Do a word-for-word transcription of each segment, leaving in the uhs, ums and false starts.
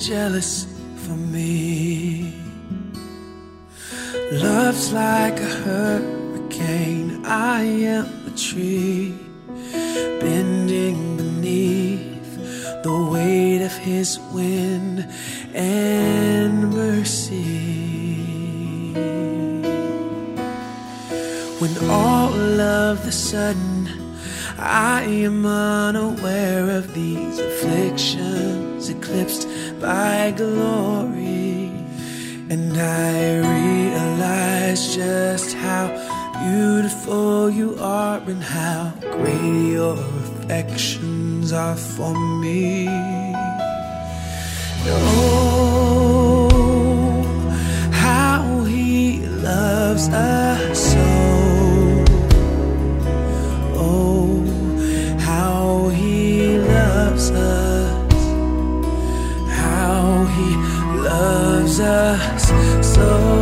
jealous for me. Love's like a hurricane, I am a tree bending beneath the weight of his wind and mercy. When all of a sudden I am unaware of these afflictions eclipsed by glory, and I realize just how beautiful you are and how great your affections are for me. Oh, how he loves us so. Oh, how he loves us. How he loves us so.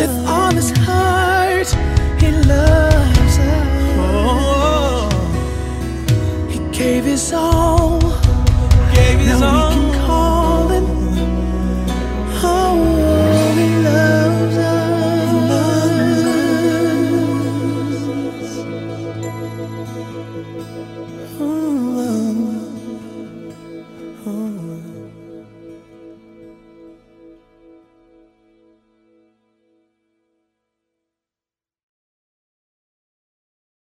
With all his heart, he loves us. Oh, he gave his all